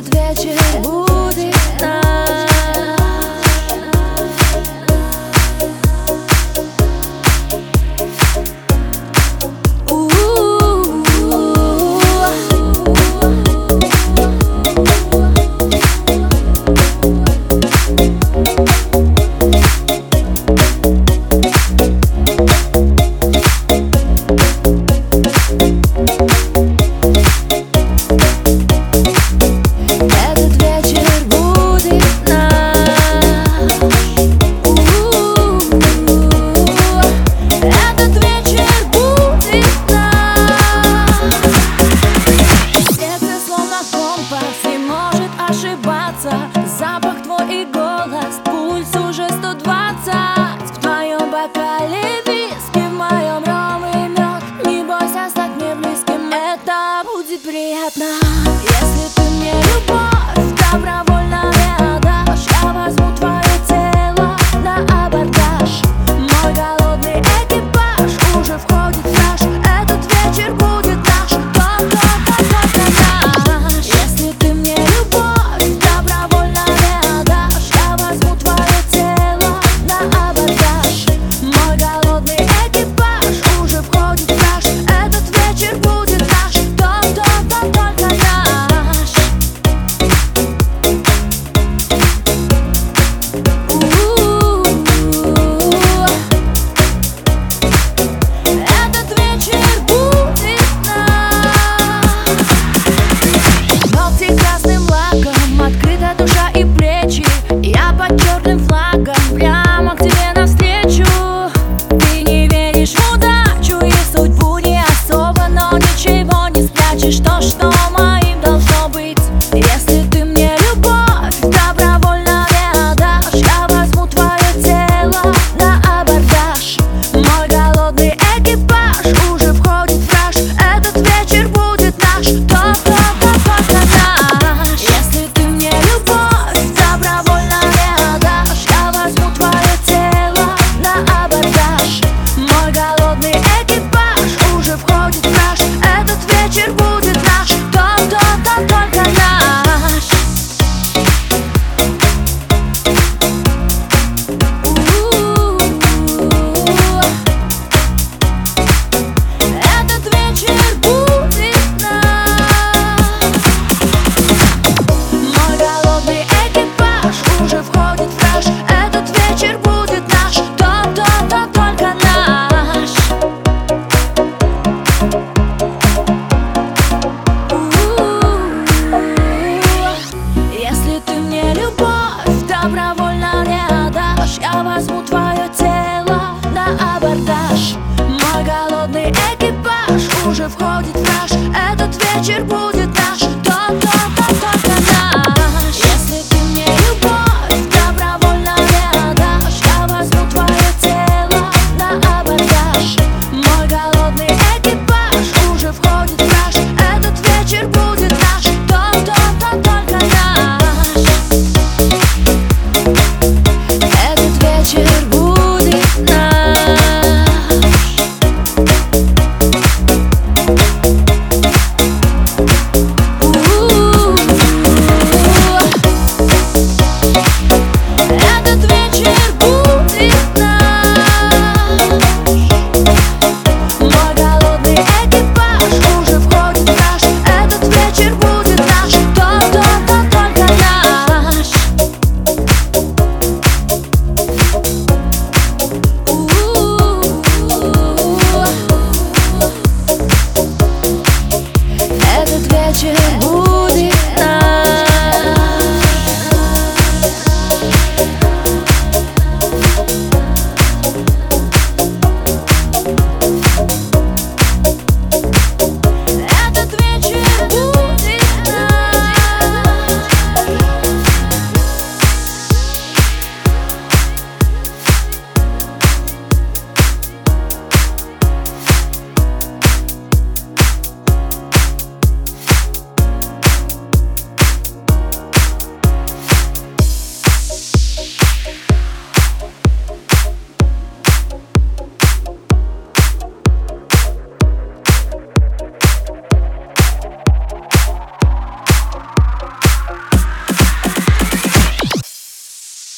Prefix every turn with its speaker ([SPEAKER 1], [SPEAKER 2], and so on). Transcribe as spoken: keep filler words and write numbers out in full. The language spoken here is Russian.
[SPEAKER 1] Этот вечер будет наш. Запах твой и голос, пульс уже сто двадцать. В твоем бокале виски, в моем ром и мед. Не бойся стать мне близким, это будет приятно. Если ты мне любовь добровольно не отдашь, я возьму твое тело на абордаж. Мой голодный экипаж уже входит в раж. Этот вечер будет наш, только-только наш. Если ты мне любовь добровольно не отдашь, я возьму твое тело на абордаж. Мой голодный экипаж уже входит в раж. Этот вечер будет наш, только-только наш. У-у-у. Этот вечер будет наш. Ногти красным лаком, открыта душа и плечи. Я под черным флагом, прямо к тебе навстречу. Ты не веришь в удачу и судьбу не особо, но ничего не спрячешь. То, что моим должно быть. Если ты мне любовь добровольно не отдашь, я возьму твое тело на абордаж. Мой голодный экипаж уже входит в раж. Этот вечер будет наш, только-только наш. Если ты мне любовь добровольно не отдашь, я возьму твое тело на абордаж. Мой голодный экипаж уже входит в раж. Этот вечер будет наш, только-только наш. У-у-у. Этот вечер будет наш. Мой голодный экипаж уже входит в раж. Этот вечер будет наш, только-только наш. Если ты мне любовь добровольно не отдашь, я возьму твое тело на абордаж. Мой голодный экипаж уже входит в раж. Этот вечер будет